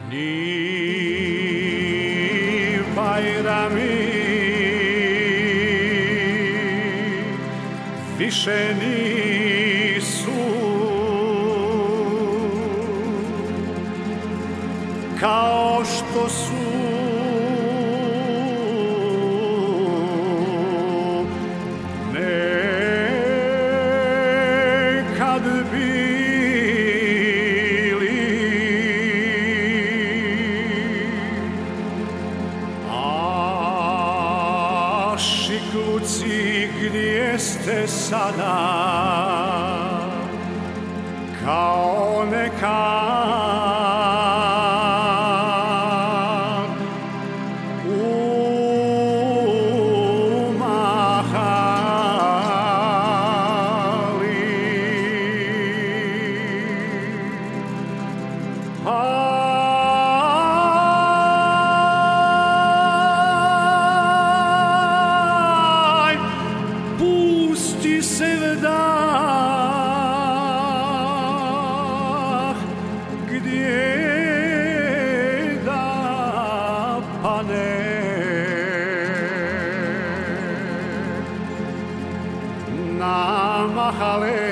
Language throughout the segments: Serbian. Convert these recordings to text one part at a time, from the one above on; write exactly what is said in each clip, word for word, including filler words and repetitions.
Ni Bajrami više nisu kao što su nekad bili. A šikluci, gdje ste sada, kao nekad pusti se vdah, gdje da pane na mahale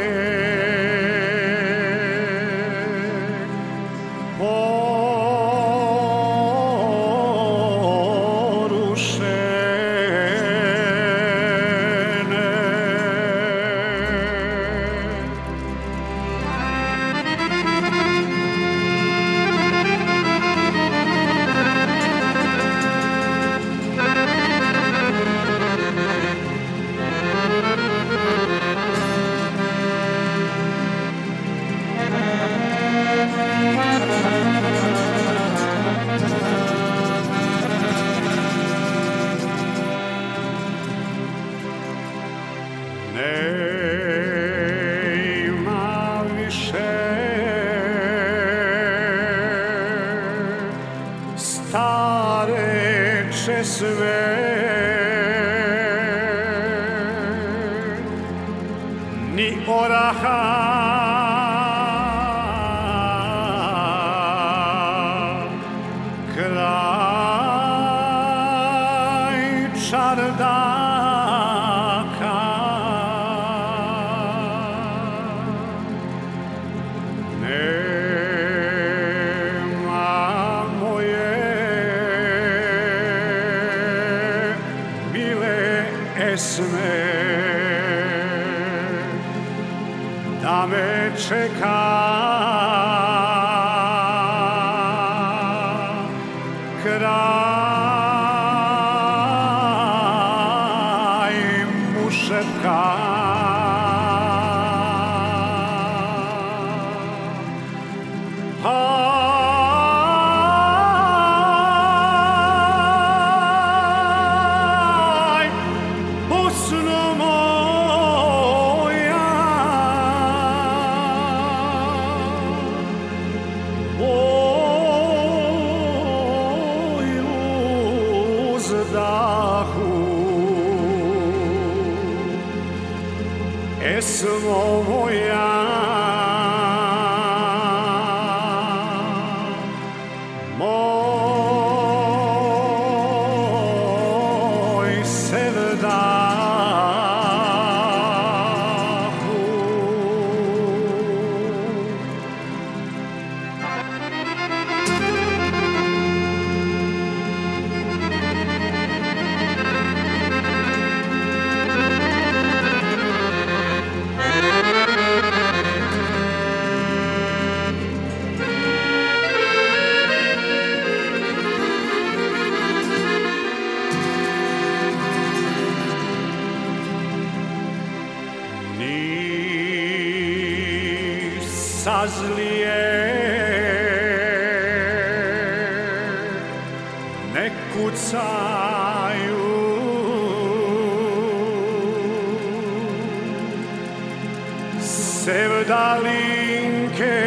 nema više stare česme, ni oraha, kraj čardaka. Nema moje mile esme da me čeka kraj mu šepka. Aj, Bosno moja, moj uzdahu, esmo moja, moj sevdahu. Sazlije ne kucaju, sevdalinke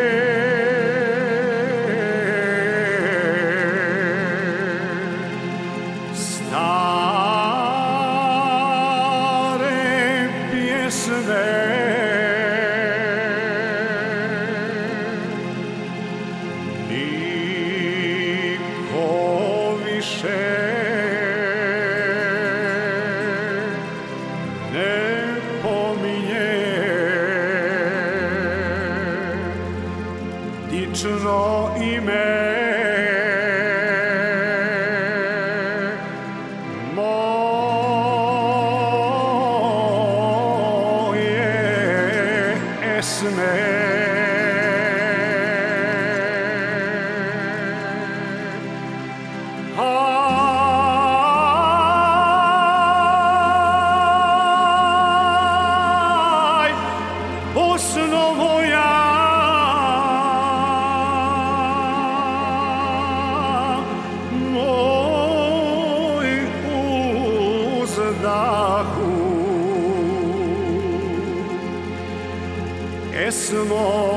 stare pjesme. Ni dično ime. Bosno moja, moj uzdahu, esmo